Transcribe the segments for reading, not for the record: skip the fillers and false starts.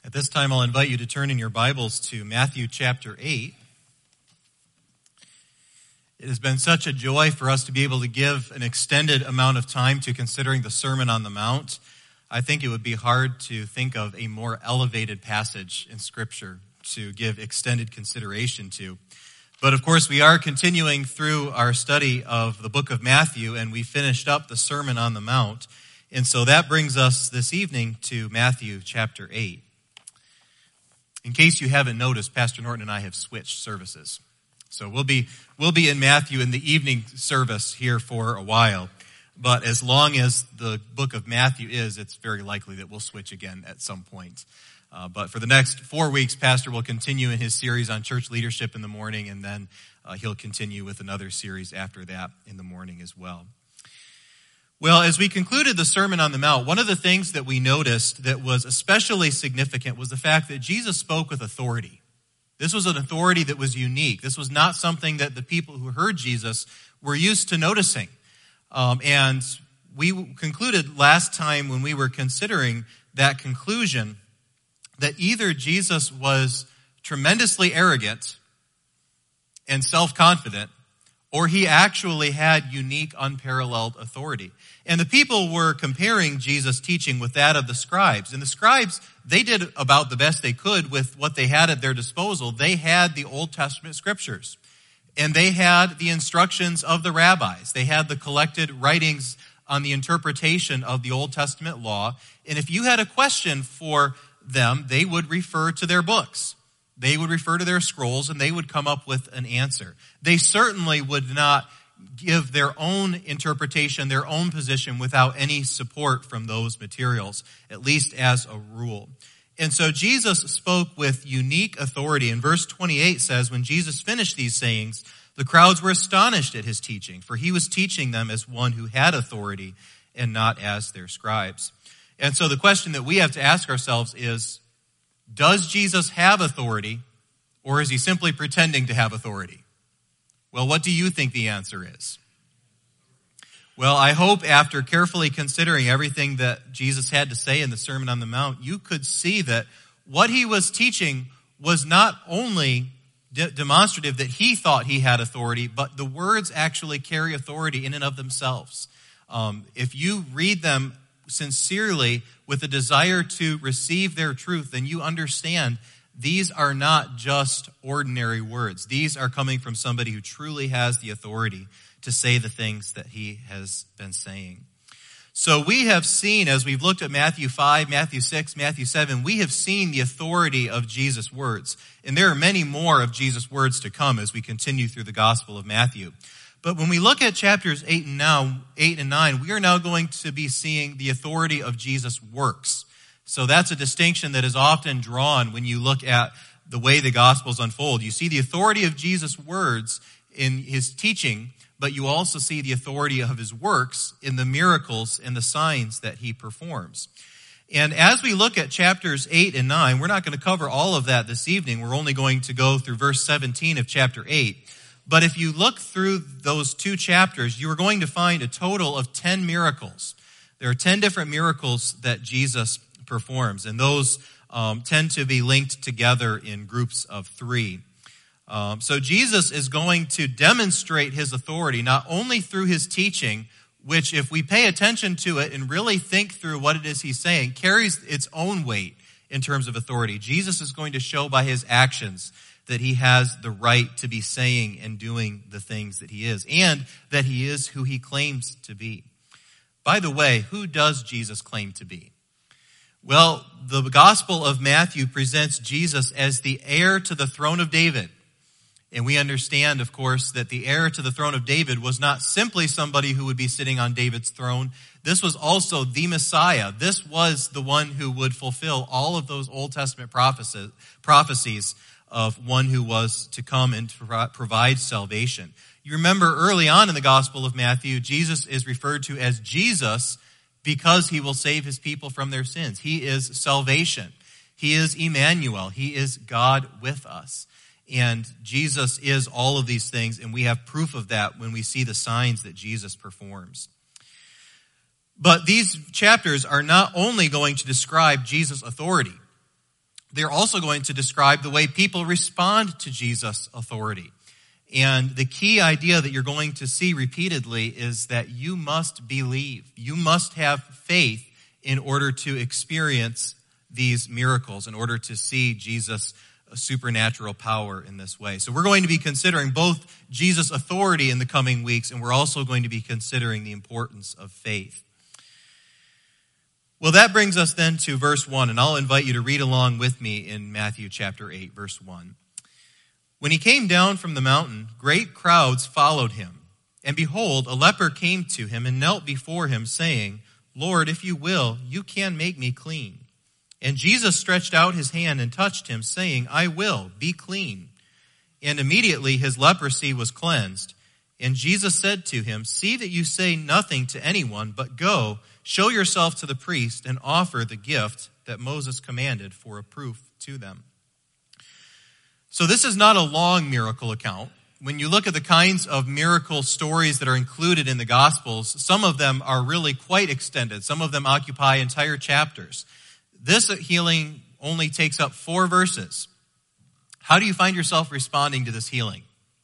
At this time, I'll invite you to turn in your Bibles to Matthew chapter 8. It has been such a joy for us to be able to give an extended amount of time to considering the Sermon on the Mount. I think it would be hard to think of a more elevated passage in Scripture to give extended consideration to. But of course, we are continuing through our study of the book of Matthew, and we finished up the Sermon on the Mount. And so that brings us this evening to Matthew chapter 8. In case you haven't noticed, Pastor Norton and I have switched services. So we'll be in Matthew in the evening service here for a while. But as long as the book of Matthew is, it's very likely that we'll switch again at some point. But for the next 4 weeks, Pastor will continue in his series on church leadership in the morning, and then he'll continue with another series after that in the morning as well. Well, as we concluded the Sermon on the Mount, one of the things that we noticed that was especially significant was the fact that Jesus spoke with authority. This was an authority that was unique. This was not something that the people who heard Jesus were used to noticing. And we concluded last time when we were considering that conclusion that either Jesus was tremendously arrogant and self-confident, or he actually had unique, unparalleled authority. And the people were comparing Jesus' teaching with that of the scribes. And the scribes, they did about the best they could with what they had at their disposal. They had the Old Testament scriptures. And they had the instructions of the rabbis. They had the collected writings on the interpretation of the Old Testament law. And if you had a question for them, they would refer to their books. They would refer to their scrolls, and they would come up with an answer. They certainly would not give their own interpretation, their own position, without any support from those materials, at least as a rule. And so Jesus spoke with unique authority. And verse 28 says, when Jesus finished these sayings, the crowds were astonished at his teaching, for he was teaching them as one who had authority and not as their scribes. And so the question that we have to ask ourselves is, does Jesus have authority, or is he simply pretending to have authority? Well, what do you think the answer is? Well, I hope after carefully considering everything that Jesus had to say in the Sermon on the Mount, you could see that what he was teaching was not only demonstrative that he thought he had authority, but the words actually carry authority in and of themselves. If you read them sincerely with a desire to receive their truth, then you understand these are not just ordinary words. These are coming from somebody who truly has the authority to say the things that he has been saying. So we have seen, as we've looked at Matthew 5, Matthew 6, Matthew 7, we have seen the authority of Jesus' words. And there are many more of Jesus' words to come as we continue through the Gospel of Matthew. But when we look at chapters 8 and 9, we are now going to be seeing the authority of Jesus' works. So that's a distinction that is often drawn when you look at the way the Gospels unfold. You see the authority of Jesus' words in his teaching, but you also see the authority of his works in the miracles and the signs that he performs. And as we look at chapters 8 and 9, we're not going to cover all of that this evening. We're only going to go through verse 17 of chapter 8. But if you look through those two chapters, you are going to find a total of 10 miracles. There are 10 different miracles that Jesus performs, and those tend to be linked together in groups of 3. So Jesus is going to demonstrate his authority not only through his teaching, which if we pay attention to it and really think through what it is he's saying, carries its own weight in terms of authority. Jesus is going to show by his actions that he has the right to be saying and doing the things that he is, and that he is who he claims to be. By the way, who does Jesus claim to be? Well, the Gospel of Matthew presents Jesus as the heir to the throne of David. And we understand, of course, that the heir to the throne of David was not simply somebody who would be sitting on David's throne. This was also the Messiah. This was the one who would fulfill all of those Old Testament prophecies of one who was to come and to provide salvation. You remember early on in the Gospel of Matthew, Jesus is referred to as Jesus because he will save his people from their sins. He is salvation. He is Emmanuel. He is God with us. And Jesus is all of these things, and we have proof of that when we see the signs that Jesus performs. But these chapters are not only going to describe Jesus' authority. they're also going to describe the way people respond to Jesus' authority. And the key idea that you're going to see repeatedly is that you must believe. You must have faith in order to experience these miracles, in order to see Jesus' supernatural power in this way. So we're going to be considering both Jesus' authority in the coming weeks, and we're also going to be considering the importance of faith. Well, that brings us then to verse 1, and I'll invite you to read along with me in Matthew chapter 8, verse 1. When he came down from the mountain, great crowds followed him. And behold, a leper came to him and knelt before him, saying, Lord, if you will, you can make me clean. And Jesus stretched out his hand and touched him, saying, I will, be clean. And immediately his leprosy was cleansed. And Jesus said to him, see that you say nothing to anyone, but go, show yourself to the priest, and offer the gift that Moses commanded for a proof to them. So this is not a long miracle account. When you look at the kinds of miracle stories that are included in the Gospels, some of them are really quite extended. Some of them occupy entire chapters. This healing only takes up 4 verses. How do you find yourself responding to this healing?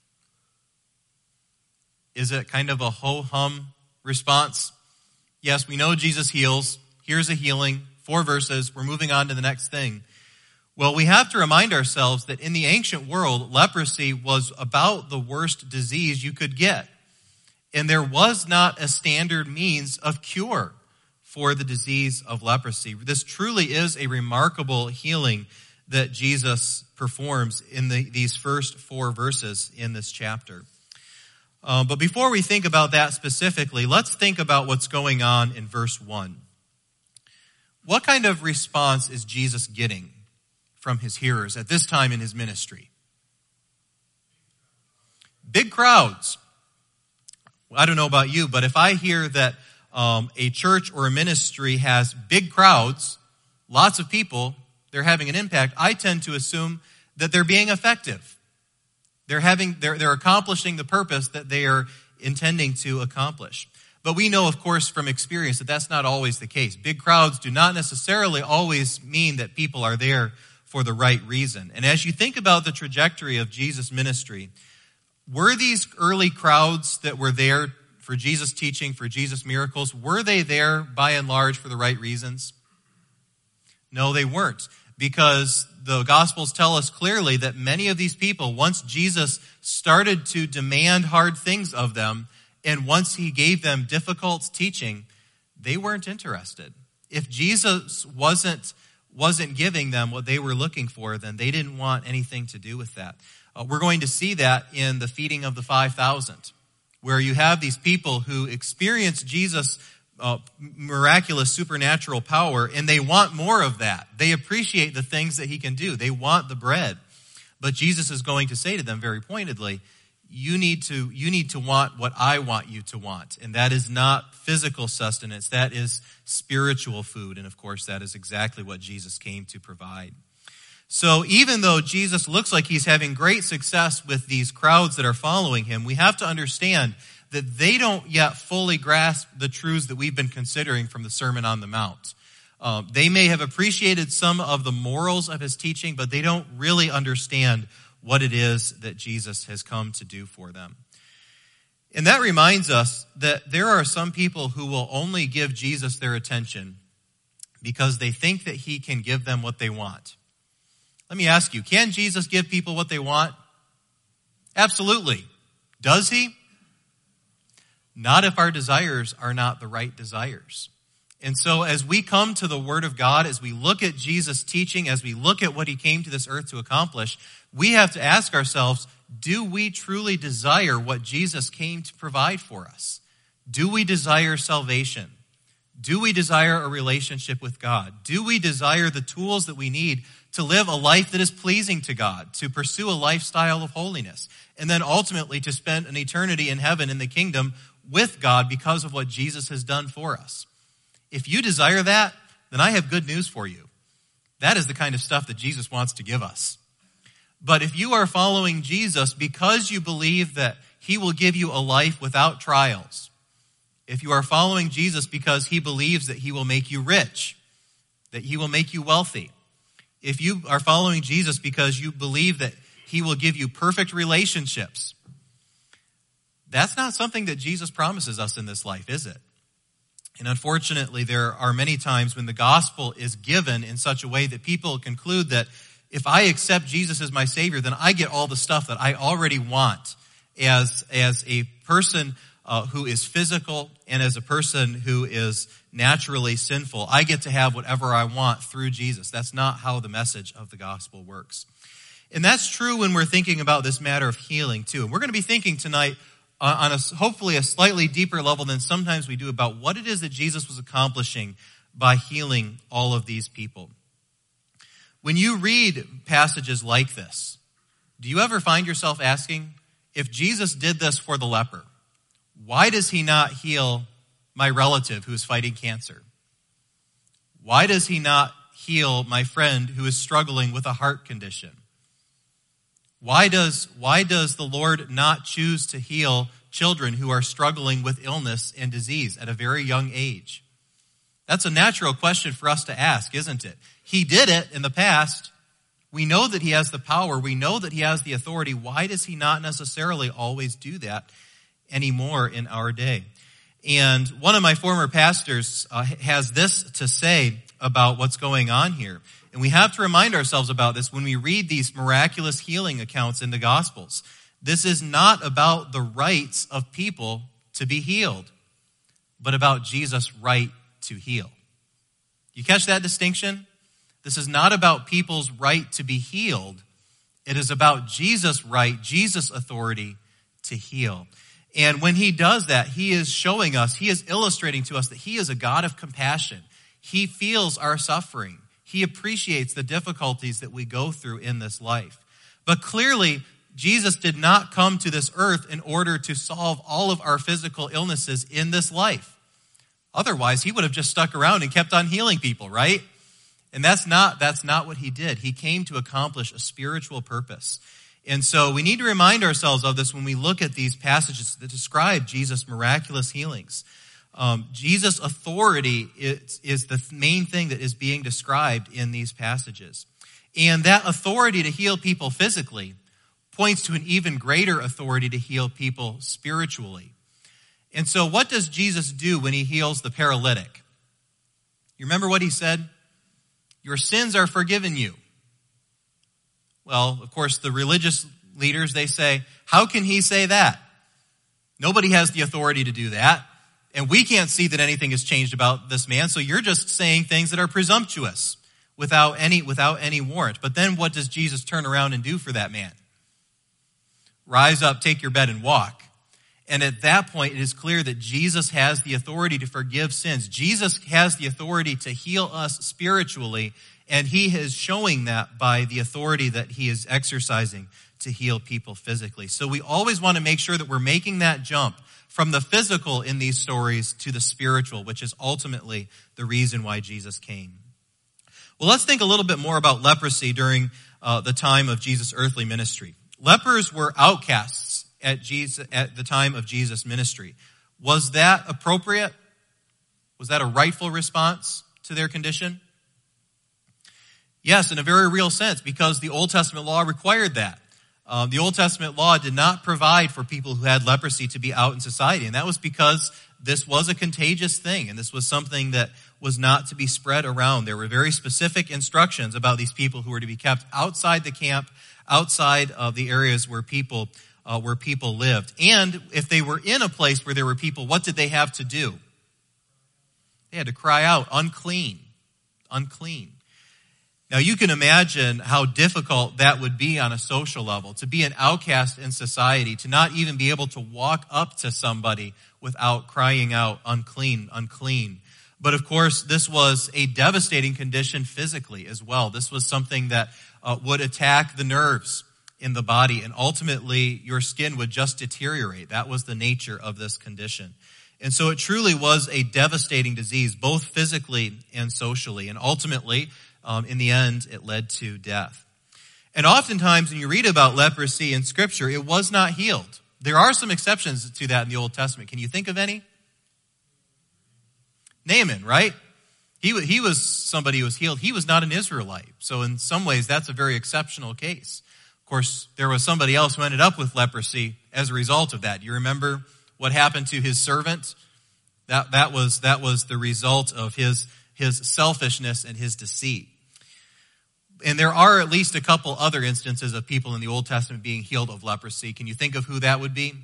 Is it kind of a ho-hum response? Yes, we know Jesus heals. Here's a healing, 4 verses. We're moving on to the next thing. Well, we have to remind ourselves that in the ancient world, leprosy was about the worst disease you could get. And there was not a standard means of cure for the disease of leprosy. This truly is a remarkable healing that Jesus performs in these first 4 verses in this chapter. But before we think about that specifically, let's think about what's going on in verse 1. What kind of response is Jesus getting from his hearers at this time in his ministry? Big crowds. I don't know about you, but if I hear that a church or a ministry has big crowds, lots of people, they're having an impact, I tend to assume that they're being effective. They're accomplishing the purpose that they are intending to accomplish. But we know, of course, from experience that that's not always the case. Big crowds do not necessarily always mean that people are there for the right reason. And as you think about the trajectory of Jesus' ministry, were these early crowds that were there for Jesus' teaching, for Jesus' miracles, were they there by and large for the right reasons? No, they weren't. Because the Gospels tell us clearly that many of these people, once Jesus started to demand hard things of them, and once he gave them difficult teaching, they weren't interested. If Jesus wasn't giving them what they were looking for, then they didn't want anything to do with that. We're going to see that in the feeding of the 5,000, where you have these people who experience Jesus' miraculous supernatural power, and they want more of that. They appreciate the things that he can do. They want the bread. But Jesus is going to say to them very pointedly, you need to want what I want you to want. And that is not physical sustenance. That is spiritual food. And of course, that is exactly what Jesus came to provide. So even though Jesus looks like he's having great success with these crowds that are following him, we have to understand that they don't yet fully grasp the truths that we've been considering from the Sermon on the Mount. They may have appreciated some of the morals of his teaching, but they don't really understand what it is that Jesus has come to do for them. And that reminds us that there are some people who will only give Jesus their attention because they think that he can give them what they want. Let me ask you, can Jesus give people what they want? Absolutely. Does he? Not if our desires are not the right desires. And so as we come to the Word of God, as we look at Jesus' teaching, as we look at what he came to this earth to accomplish, we have to ask ourselves, do we truly desire what Jesus came to provide for us? Do we desire salvation? Do we desire a relationship with God? Do we desire the tools that we need to live a life that is pleasing to God, to pursue a lifestyle of holiness, and then ultimately to spend an eternity in heaven in the kingdom with God because of what Jesus has done for us? If you desire that, then I have good news for you. That is the kind of stuff that Jesus wants to give us. But if you are following Jesus because you believe that he will give you a life without trials, if you are following Jesus because he believes that he will make you rich, that he will make you wealthy, if you are following Jesus because you believe that he will give you perfect relationships, that's not something that Jesus promises us in this life, is it? And unfortunately, there are many times when the gospel is given in such a way that people conclude that if I accept Jesus as my Savior, then I get all the stuff that I already want as a person who is physical and as a person who is naturally sinful. I get to have whatever I want through Jesus. That's not how the message of the gospel works. And that's true when we're thinking about this matter of healing too. And we're going to be thinking tonight on hopefully a slightly deeper level than sometimes we do about what it is that Jesus was accomplishing by healing all of these people. When you read passages like this, do you ever find yourself asking, if Jesus did this for the leper, why does he not heal my relative who is fighting cancer? Why does he not heal my friend who is struggling with a heart condition? Why does the Lord not choose to heal children who are struggling with illness and disease at a very young age? That's a natural question for us to ask, isn't it? He did it in the past. We know that he has the power. We know that he has the authority. Why does he not necessarily always do that anymore in our day? And one of my former pastors has this to say about what's going on here. And we have to remind ourselves about this when we read these miraculous healing accounts in the Gospels. This is not about the rights of people to be healed, but about Jesus' right to heal. You catch that distinction? This is not about people's right to be healed. It is about Jesus' right, Jesus' authority to heal. And when he does that, he is showing us, he is illustrating to us that he is a God of compassion. He feels our suffering. He appreciates the difficulties that we go through in this life. But clearly, Jesus did not come to this earth in order to solve all of our physical illnesses in this life. Otherwise, he would have just stuck around and kept on healing people, right? And that's not what he did. He came to accomplish a spiritual purpose. And so we need to remind ourselves of this when we look at these passages that describe Jesus' miraculous healings. Jesus' authority is the main thing that is being described in these passages. And that authority to heal people physically points to an even greater authority to heal people spiritually. And so what does Jesus do when he heals the paralytic? You remember what he said? Your sins are forgiven you. Well, of course, the religious leaders, they say, how can he say that? Nobody has the authority to do that. And we can't see that anything has changed about this man, so you're just saying things that are presumptuous without any warrant. But then what does Jesus turn around and do for that man? Rise up, take your bed, and walk. And at that point, it is clear that Jesus has the authority to forgive sins. Jesus has the authority to heal us spiritually, and he is showing that by the authority that he is exercising to heal people physically. So we always want to make sure that we're making that jump from the physical in these stories to the spiritual, which is ultimately the reason why Jesus came. Well, let's think a little bit more about leprosy during the time of Jesus' earthly ministry. Lepers were outcasts at the time of Jesus' ministry. Was that appropriate? Was that a rightful response to their condition? Yes, in a very real sense, because the Old Testament law required that. The Old Testament law did not provide for people who had leprosy to be out in society, and that was because this was a contagious thing, and this was something that was not to be spread around. There were very specific instructions about these people who were to be kept outside the camp, outside of the areas where people lived. And if they were in a place where there were people, what did they have to do? They had to cry out, unclean, unclean. Now, you can imagine how difficult that would be on a social level, to be an outcast in society, to not even be able to walk up to somebody without crying out, unclean, unclean. But of course, this was a devastating condition physically as well. This was something that would attack the nerves in the body, and ultimately your skin would just deteriorate. That was the nature of this condition. And so it truly was a devastating disease, both physically and socially. And ultimately, in the end, it led to death. And oftentimes when you read about leprosy in Scripture, it was not healed. There are some exceptions to that in the Old Testament. Can you think of any? Naaman, right? He was somebody who was healed. He was not an Israelite. So in some ways, that's a very exceptional case. Of course, there was somebody else who ended up with leprosy as a result of that. Do you remember what happened to his servant? That was the result of his selfishness and his deceit. And there are at least a couple other instances of people in the Old Testament being healed of leprosy. Can you think of who that would be?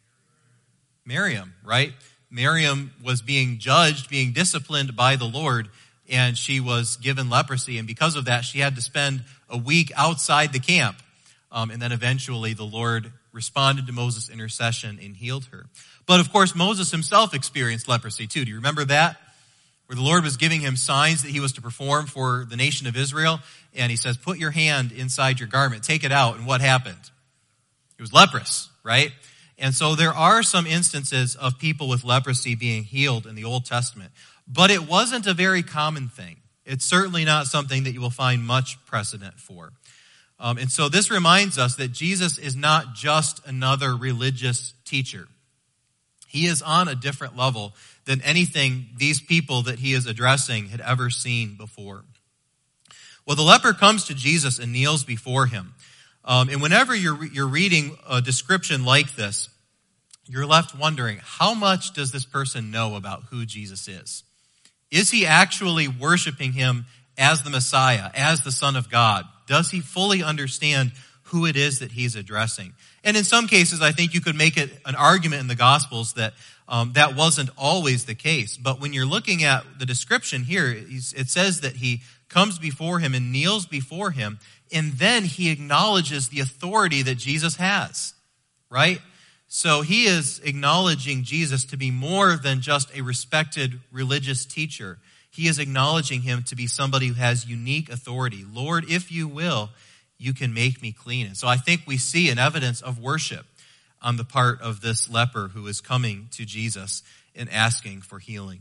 Miriam, right? Miriam was being judged, being disciplined by the Lord, and she was given leprosy. And because of that, she had to spend a week outside the camp. And then eventually the Lord responded to Moses' intercession and healed her. But of course, Moses himself experienced leprosy too. Do you remember that? Where the Lord was giving him signs that he was to perform for the nation of Israel. And he says, put your hand inside your garment, take it out. And what happened? He was leprous, right? And so there are some instances of people with leprosy being healed in the Old Testament. But it wasn't a very common thing. It's certainly not something that you will find much precedent for. And so this reminds us that Jesus is not just another religious teacher. He is on a different level than anything these people that he is addressing had ever seen before. Well, the leper comes to Jesus and kneels before him. And whenever you're reading a description like this, you're left wondering, how much does this person know about who Jesus is? Is he actually worshiping him as the Messiah, as the Son of God? Does he fully understand who it is that he's addressing? And in some cases, I think you could make it an argument in the Gospels that that wasn't always the case. But when you're looking at the description here, it says that he comes before him and kneels before him, and then he acknowledges the authority that Jesus has, right? So he is acknowledging Jesus to be more than just a respected religious teacher. He is acknowledging him to be somebody who has unique authority. Lord, if you will, you can make me clean. And so I think we see an evidence of worship on the part of this leper who is coming to Jesus and asking for healing.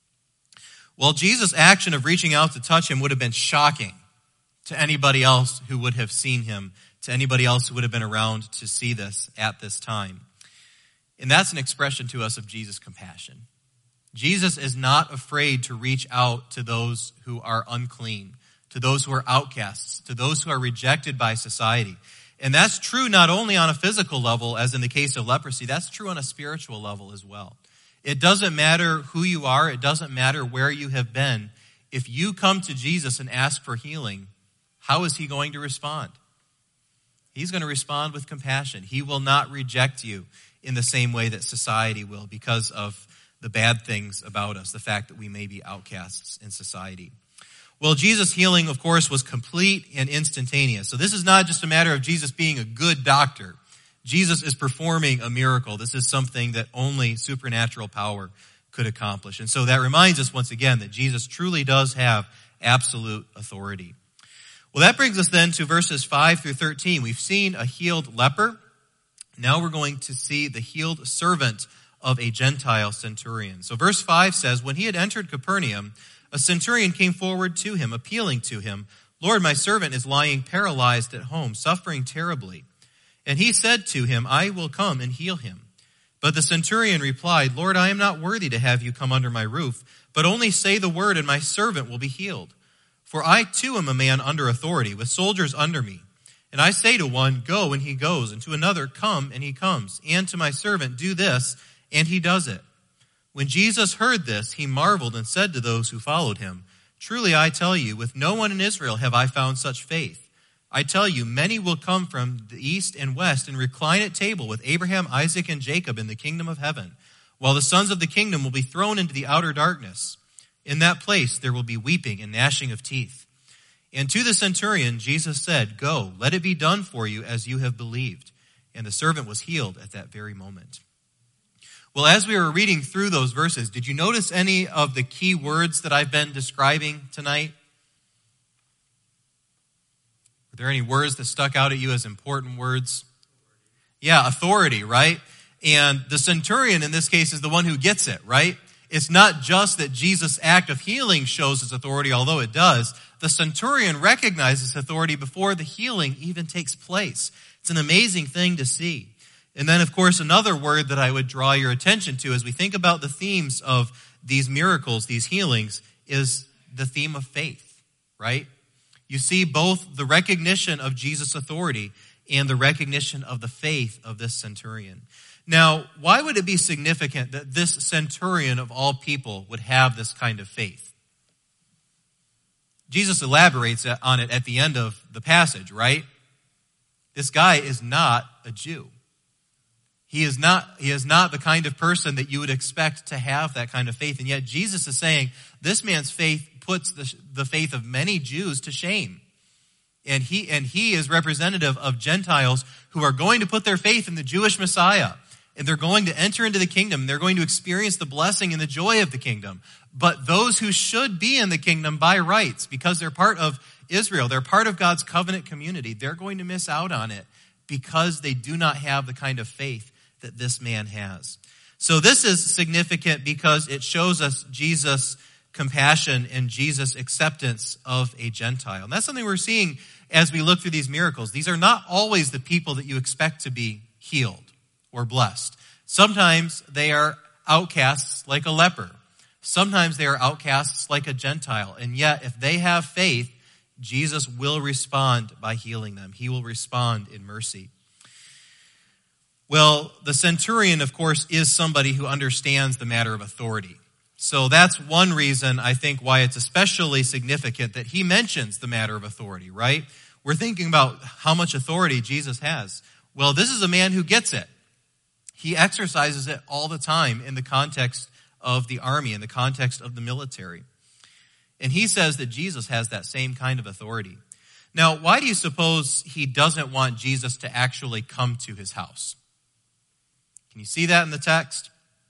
Well, Jesus' action of reaching out to touch him would have been shocking to anybody else who would have seen him, to anybody else who would have been around to see this at this time. And that's an expression to us of Jesus' compassion. Jesus is not afraid to reach out to those who are unclean, to those who are outcasts, to those who are rejected by society. And that's true not only on a physical level, as in the case of leprosy, that's true on a spiritual level as well. It doesn't matter who you are. It doesn't matter where you have been. If you come to Jesus and ask for healing, how is he going to respond? He's going to respond with compassion. He will not reject you in the same way that society will because of the bad things about us, the fact that we may be outcasts in society. Well, Jesus' healing, of course, was complete and instantaneous. So this is not just a matter of Jesus being a good doctor. Jesus is performing a miracle. This is something that only supernatural power could accomplish. And so that reminds us once again that Jesus truly does have absolute authority. Well, that brings us then to verses 5 through 13. We've seen a healed leper. Now we're going to see the healed servant of a Gentile centurion. So verse 5 says, when he had entered Capernaum, a centurion came forward to him, appealing to him, Lord, my servant is lying paralyzed at home, suffering terribly. And he said to him, I will come and heal him. But the centurion replied, Lord, I am not worthy to have you come under my roof, but only say the word and my servant will be healed. For I too am a man under authority, with soldiers under me. And I say to one, go, and he goes, and to another, come, and he comes. And to my servant, do this, and he does it. When Jesus heard this, he marveled and said to those who followed him, truly I tell you, with no one in Israel have I found such faith. I tell you, many will come from the east and west and recline at table with Abraham, Isaac, and Jacob in the kingdom of heaven, while the sons of the kingdom will be thrown into the outer darkness. In that place there will be weeping and gnashing of teeth. And to the centurion Jesus said, go, let it be done for you as you have believed. And the servant was healed at that very moment. Well, as we were reading through those verses, did you notice any of the key words that I've been describing tonight? Were there any words that stuck out at you as important words? Yeah, authority, right? And the centurion in this case is the one who gets it, right? It's not just that Jesus' act of healing shows his authority, although it does. The centurion recognizes authority before the healing even takes place. It's an amazing thing to see. And then, of course, another word that I would draw your attention to as we think about the themes of these miracles, these healings, is the theme of faith, right? You see both the recognition of Jesus' authority and the recognition of the faith of this centurion. Now, why would it be significant that this centurion of all people would have this kind of faith? Jesus elaborates on it at the end of the passage, right? This guy is not a Jew. He is not the kind of person that you would expect to have that kind of faith. And yet Jesus is saying this man's faith puts the faith of many Jews to shame. And he is representative of Gentiles who are going to put their faith in the Jewish Messiah. And they're going to enter into the kingdom. They're going to experience the blessing and the joy of the kingdom. But those who should be in the kingdom by rights, because they're part of Israel, they're part of God's covenant community, they're going to miss out on it because they do not have the kind of faith that this man has. So this is significant because it shows us Jesus' compassion and Jesus' acceptance of a Gentile. And that's something we're seeing as we look through these miracles. These are not always the people that you expect to be healed or blessed. Sometimes they are outcasts like a leper. Sometimes they are outcasts like a Gentile. And yet, if they have faith, Jesus will respond by healing them. He will respond in mercy. Well, the centurion, of course, is somebody who understands the matter of authority. So that's one reason, I think, why it's especially significant that he mentions the matter of authority, right? We're thinking about how much authority Jesus has. Well, this is a man who gets it. He exercises it all the time in the context of the army, in the context of the military. And he says that Jesus has that same kind of authority. Now, why do you suppose he doesn't want Jesus to actually come to his house? Can you see that in the text?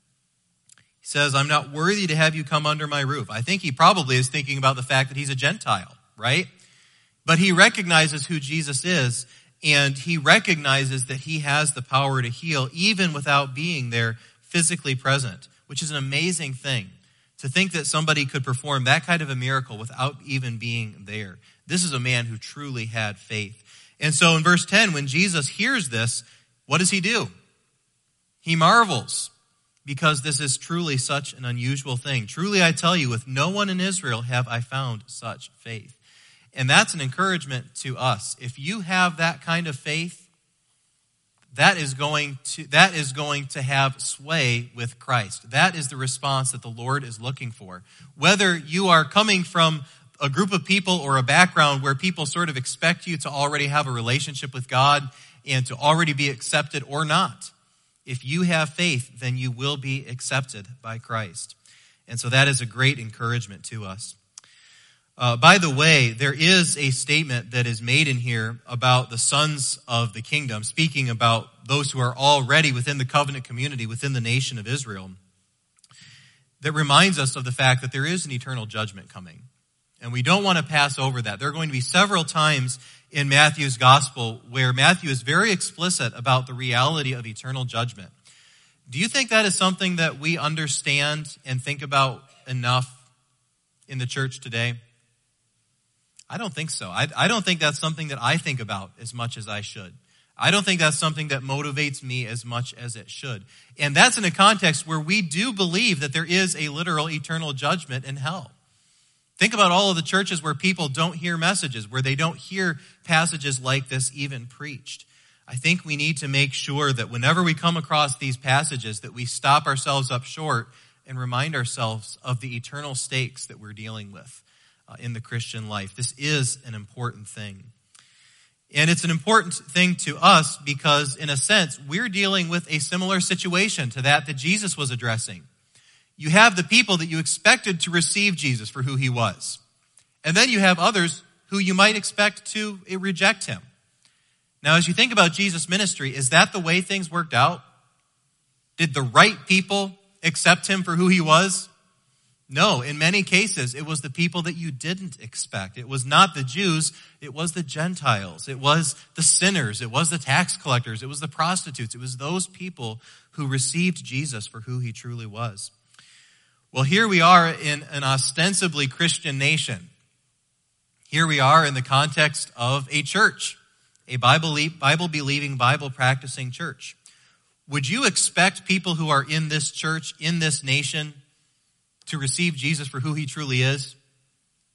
He says, I'm not worthy to have you come under my roof. I think he probably is thinking about the fact that he's a Gentile, right? But he recognizes who Jesus is, and he recognizes that he has the power to heal even without being there physically present, which is an amazing thing. To think that somebody could perform that kind of a miracle without even being there. This is a man who truly had faith. And so in verse 10, when Jesus hears this, what does he do? He marvels because this is truly such an unusual thing. Truly, I tell you, with no one in Israel have I found such faith. And that's an encouragement to us. If you have that kind of faith, that is going to have sway with Christ. That is the response that the Lord is looking for. Whether you are coming from a group of people or a background where people sort of expect you to already have a relationship with God and to already be accepted or not, if you have faith, then you will be accepted by Christ. And so that is a great encouragement to us. By the way, there is a statement that is made in here about the sons of the kingdom, speaking about those who are already within the covenant community, within the nation of Israel, that reminds us of the fact that there is an eternal judgment coming. And we don't want to pass over that. There are going to be several times in Matthew's gospel where Matthew is very explicit about the reality of eternal judgment. Do you think that is something that we understand and think about enough in the church today? I don't think so. I don't think that's something that I think about as much as I should. I don't think that's something that motivates me as much as it should. And that's in a context where we do believe that there is a literal eternal judgment in hell. Think about all of the churches where people don't hear messages, where they don't hear passages like this even preached. I think we need to make sure that whenever we come across these passages, that we stop ourselves up short and remind ourselves of the eternal stakes that we're dealing with in the Christian life. This is an important thing. And it's an important thing to us because, in a sense, we're dealing with a similar situation to that Jesus was addressing. You have the people that you expected to receive Jesus for who he was. And then you have others who you might expect to reject him. Now, as you think about Jesus' ministry, is that the way things worked out? Did the right people accept him for who he was? No, in many cases, it was the people that you didn't expect. It was not the Jews, it was the Gentiles. It was the sinners, it was the tax collectors, it was the prostitutes. It was those people who received Jesus for who he truly was. Well, here we are in an ostensibly Christian nation. Here we are in the context of a church, a Bible-believing, Bible-practicing church. Would you expect people who are in this church, in this nation, to receive Jesus for who he truly is?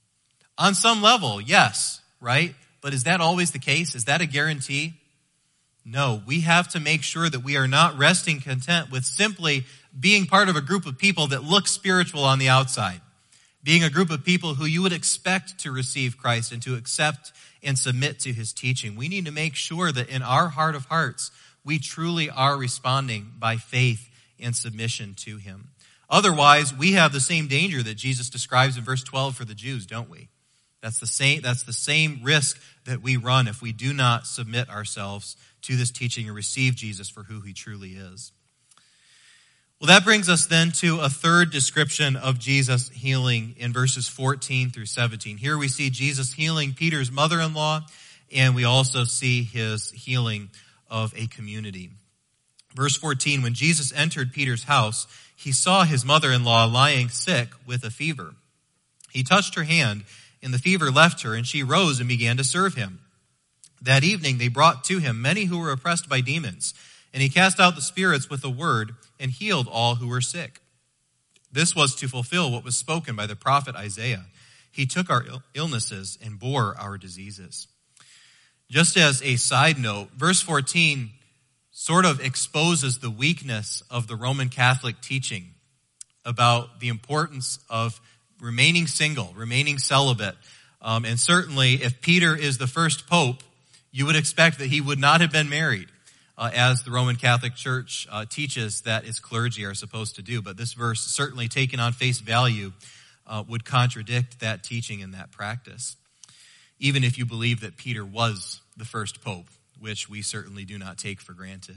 On some level, yes, right? But is that always the case? Is that a guarantee? No, we have to make sure that we are not resting content with simply being part of a group of people that look spiritual on the outside, being a group of people who you would expect to receive Christ and to accept and submit to his teaching. We need to make sure that in our heart of hearts, we truly are responding by faith and submission to him. Otherwise, we have the same danger that Jesus describes in verse 12 for the Jews, don't we? That's the same risk that we run if we do not submit ourselves to this teaching and receive Jesus for who he truly is. Well, that brings us then to a third description of Jesus healing in verses 14 through 17. Here we see Jesus healing Peter's mother-in-law, and we also see his healing of a community. Verse 14, when Jesus entered Peter's house, he saw his mother-in-law lying sick with a fever. He touched her hand, and the fever left her, and she rose and began to serve him. That evening they brought to him many who were oppressed by demons, and he cast out the spirits with a word and healed all who were sick. This was to fulfill what was spoken by the prophet Isaiah. He took our illnesses and bore our diseases. Just as a side note, verse 14 sort of exposes the weakness of the Roman Catholic teaching about the importance of remaining single, remaining celibate. And certainly if Peter is the first pope, you would expect that he would not have been married, as the Roman Catholic Church teaches that its clergy are supposed to do. But this verse, certainly taken on face value, would contradict that teaching and that practice, even if you believe that Peter was the first pope, which we certainly do not take for granted.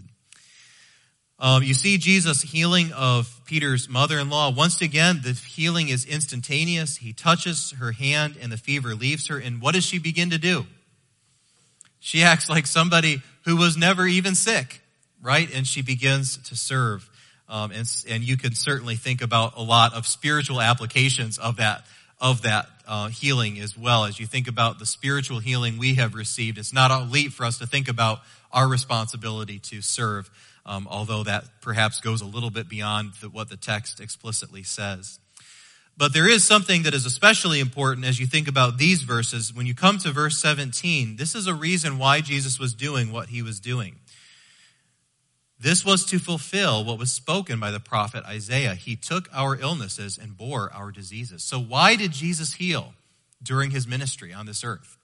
You see Jesus' healing of Peter's mother-in-law. Once again, the healing is instantaneous. He touches her hand and the fever leaves her. And what does she begin to do? She acts like somebody who was never even sick, right? And she begins to serve. And you can certainly think about a lot of spiritual applications of that healing as well. As you think about the spiritual healing we have received, it's not a leap for us to think about our responsibility to serve, although that perhaps goes a little bit beyond what the text explicitly says. But there is something that is especially important as you think about these verses. When you come to verse 17, this is a reason why Jesus was doing what he was doing. This was to fulfill what was spoken by the prophet Isaiah. He took our illnesses and bore our diseases. So why did Jesus heal during his ministry on this earth?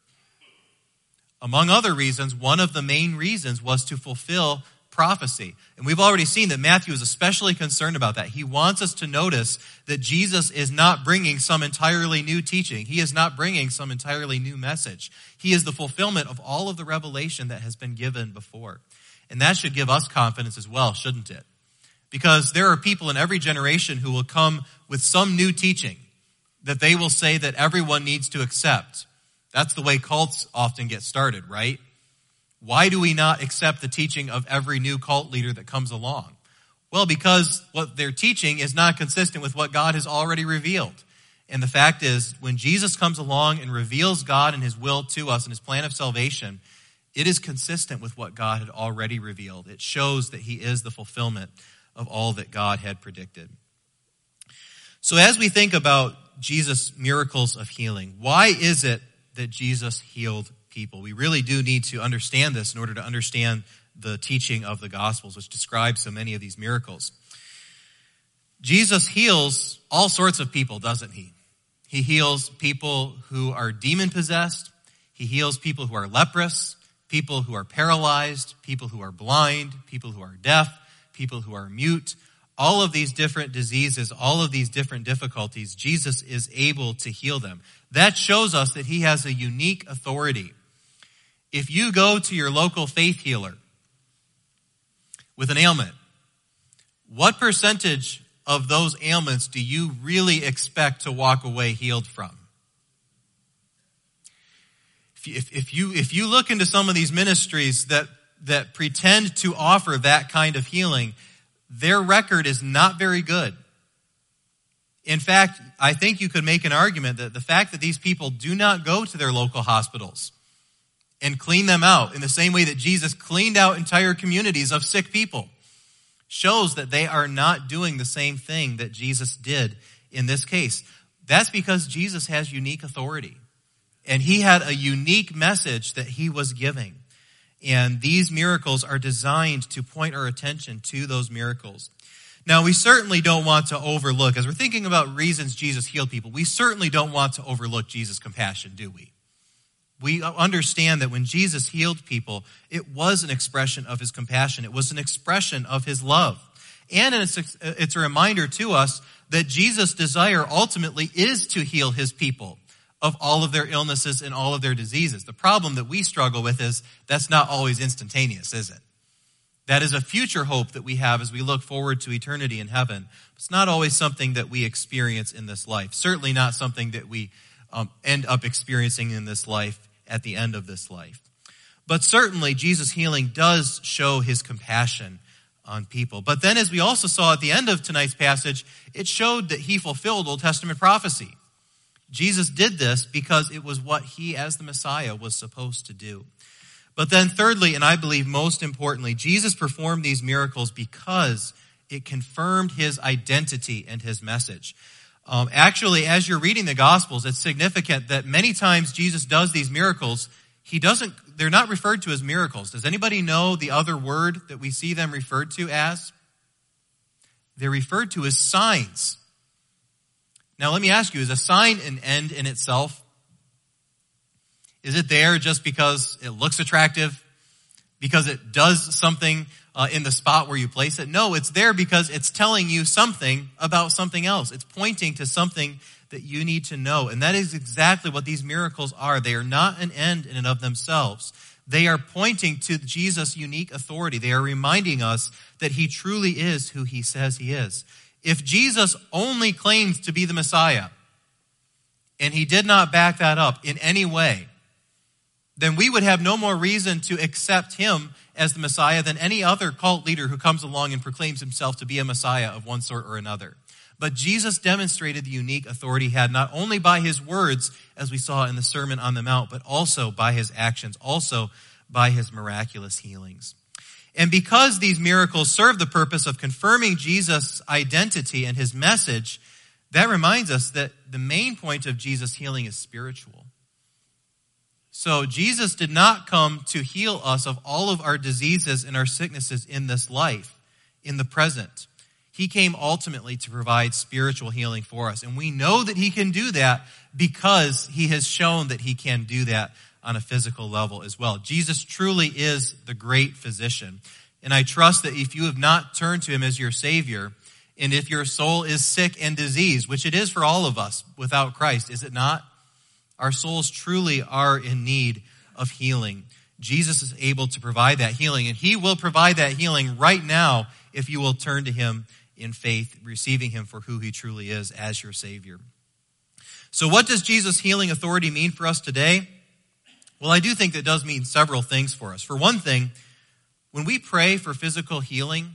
Among other reasons, one of the main reasons was to fulfill prophecy. And we've already seen that Matthew is especially concerned about that. He wants us to notice that Jesus is not bringing some entirely new teaching. He is not bringing some entirely new message. He is the fulfillment of all of the revelation that has been given before. And that should give us confidence as well, shouldn't it? Because there are people in every generation who will come with some new teaching that they will say that everyone needs to accept. That's the way cults often get started, right? Why do we not accept the teaching of every new cult leader that comes along? Well, because what they're teaching is not consistent with what God has already revealed. And the fact is, when Jesus comes along and reveals God and his will to us and his plan of salvation, it is consistent with what God had already revealed. It shows that he is the fulfillment of all that God had predicted. So as we think about Jesus' miracles of healing, why is it that Jesus healed people? We really do need to understand this in order to understand the teaching of the Gospels, which describes so many of these miracles. Jesus heals all sorts of people, doesn't he? He heals people who are demon-possessed. He heals people who are leprous, people who are paralyzed, people who are blind, people who are deaf, people who are mute. All of these different diseases, all of these different difficulties, Jesus is able to heal them. That shows us that he has a unique authority. If you go to your local faith healer with an ailment, what percentage of those ailments do you really expect to walk away healed from? If you look into some of these ministries that pretend to offer that kind of healing, their record is not very good. In fact, I think you could make an argument that the fact that these people do not go to their local hospitals and clean them out in the same way that Jesus cleaned out entire communities of sick people shows that they are not doing the same thing that Jesus did in this case. That's because Jesus has unique authority. And he had a unique message that he was giving. And these miracles are designed to point our attention to those miracles. Now, we certainly don't want to overlook, as we're thinking about reasons Jesus healed people, we certainly don't want to overlook Jesus' compassion, do we? We understand that when Jesus healed people, it was an expression of his compassion. It was an expression of his love. And it's a reminder to us that Jesus' desire ultimately is to heal his people of all of their illnesses and all of their diseases. The problem that we struggle with is that's not always instantaneous, is it? That is a future hope that we have as we look forward to eternity in heaven. It's not always something that we experience in this life. Certainly not something that we end up experiencing in this life at the end of this life. But certainly Jesus' healing does show his compassion on people. But then, as we also saw at the end of tonight's passage, it showed that he fulfilled Old Testament prophecy. Jesus did this because it was what he, as the Messiah, was supposed to do. But then thirdly, and I believe most importantly, Jesus performed these miracles because it confirmed his identity and his message. Actually, as you're reading the Gospels, it's significant that many times Jesus does these miracles, they're not referred to as miracles. Does anybody know the other word that we see them referred to as? They're referred to as signs. Now, let me ask you, is a sign an end in itself? Is it there just because it looks attractive? Because it does something in the spot where you place it? No, it's there because it's telling you something about something else. It's pointing to something that you need to know. And that is exactly what these miracles are. They are not an end in and of themselves. They are pointing to Jesus' unique authority. They are reminding us that he truly is who he says he is. If Jesus only claimed to be the Messiah, and he did not back that up in any way, then we would have no more reason to accept him as the Messiah than any other cult leader who comes along and proclaims himself to be a Messiah of one sort or another. But Jesus demonstrated the unique authority he had, not only by his words, as we saw in the Sermon on the Mount, but also by his actions, also by his miraculous healings. And because these miracles serve the purpose of confirming Jesus' identity and his message, that reminds us that the main point of Jesus' healing is spiritual. So Jesus did not come to heal us of all of our diseases and our sicknesses in this life, in the present. He came ultimately to provide spiritual healing for us. And we know that he can do that because he has shown that he can do that on a physical level as well. Jesus truly is the great physician. And I trust that if you have not turned to him as your Savior, and if your soul is sick and diseased, which it is for all of us without Christ, is it not? Our souls truly are in need of healing. Jesus is able to provide that healing, and he will provide that healing right now if you will turn to him in faith, receiving him for who he truly is as your Savior. So what does Jesus' healing authority mean for us today? Well, I do think that does mean several things for us. For one thing, when we pray for physical healing,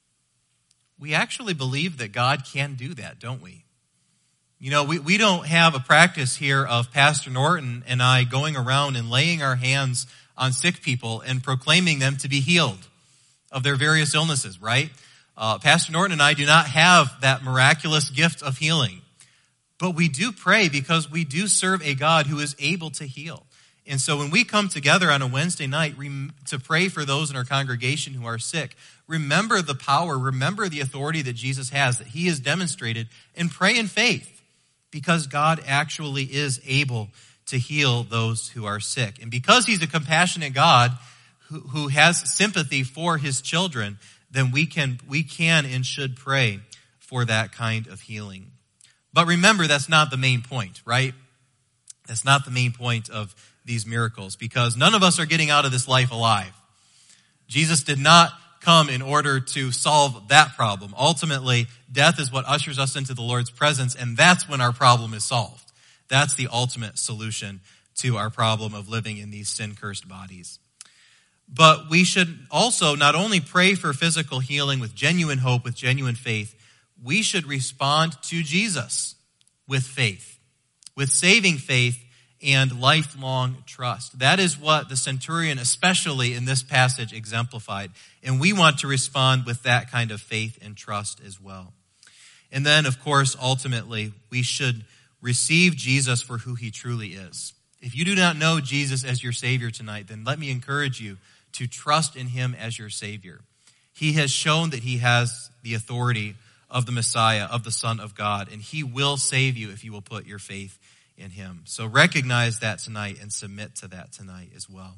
we actually believe that God can do that, don't we? You know, we don't have a practice here of Pastor Norton and I going around and laying our hands on sick people and proclaiming them to be healed of their various illnesses, right? Pastor Norton and I do not have that miraculous gift of healing. But we do pray because we do serve a God who is able to heal. And so when we come together on a Wednesday night to pray for those in our congregation who are sick, remember the power, remember the authority that Jesus has, that he has demonstrated, and pray in faith because God actually is able to heal those who are sick. And because he's a compassionate God who has sympathy for his children, then we can and should pray for that kind of healing. But remember, that's not the main point, right? That's not the main point of these miracles, because none of us are getting out of this life alive. Jesus did not come in order to solve that problem. Ultimately, death is what ushers us into the Lord's presence, and that's when our problem is solved. That's the ultimate solution to our problem of living in these sin-cursed bodies. But we should also not only pray for physical healing with genuine hope, with genuine faith, we should respond to Jesus with faith, with saving faith and lifelong trust. That is what the centurion, especially in this passage, exemplified. And we want to respond with that kind of faith and trust as well. And then, of course, ultimately, we should receive Jesus for who he truly is. If you do not know Jesus as your Savior tonight, then let me encourage you to trust in him as your Savior. He has shown that he has the authority of the Messiah, of the Son of God, and he will save you if you will put your faith in him. So recognize that tonight and submit to that tonight as well.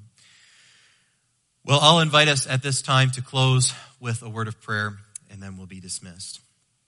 Well, I'll invite us at this time to close with a word of prayer, and then we'll be dismissed.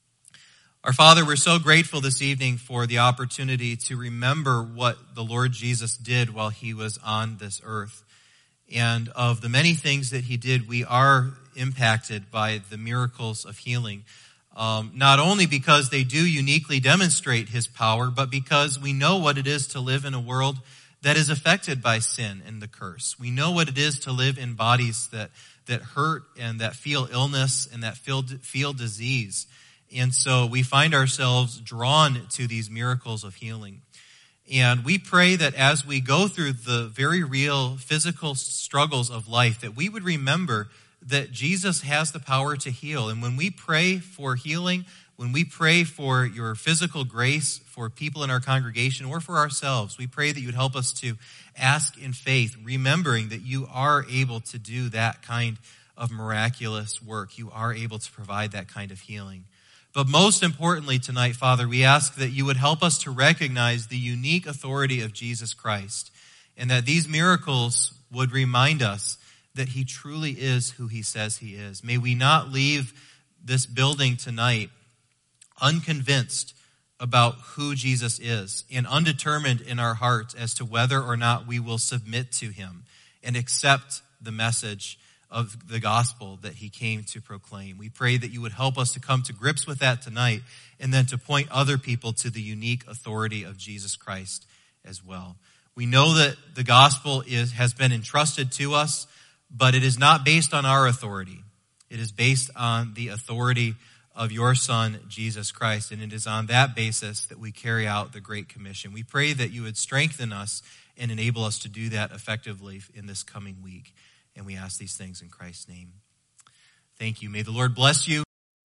Our Father, we're so grateful this evening for the opportunity to remember what the Lord Jesus did while he was on this earth. And of the many things that he did, we are impacted by the miracles of healing. Not only because they do uniquely demonstrate his power, but because we know what it is to live in a world that is affected by sin and the curse. We know what it is to live in bodies that hurt and that feel illness and that feel disease. And so we find ourselves drawn to these miracles of healing. And we pray that as we go through the very real physical struggles of life, that we would remember that Jesus has the power to heal. And when we pray for healing, when we pray for your physical grace for people in our congregation or for ourselves, we pray that you would help us to ask in faith, remembering that you are able to do that kind of miraculous work. You are able to provide that kind of healing. But most importantly tonight, Father, we ask that you would help us to recognize the unique authority of Jesus Christ, and that these miracles would remind us that he truly is who he says he is. May we not leave this building tonight unconvinced about who Jesus is and undetermined in our hearts as to whether or not we will submit to him and accept the message of the gospel that he came to proclaim. We pray that you would help us to come to grips with that tonight and then to point other people to the unique authority of Jesus Christ as well. We know that the gospel has been entrusted to us, but it is not based on our authority. It is based on the authority of your Son, Jesus Christ, and it is on that basis that we carry out the Great Commission. We pray that you would strengthen us and enable us to do that effectively in this coming week. And we ask these things in Christ's name. Thank you. May the Lord bless you.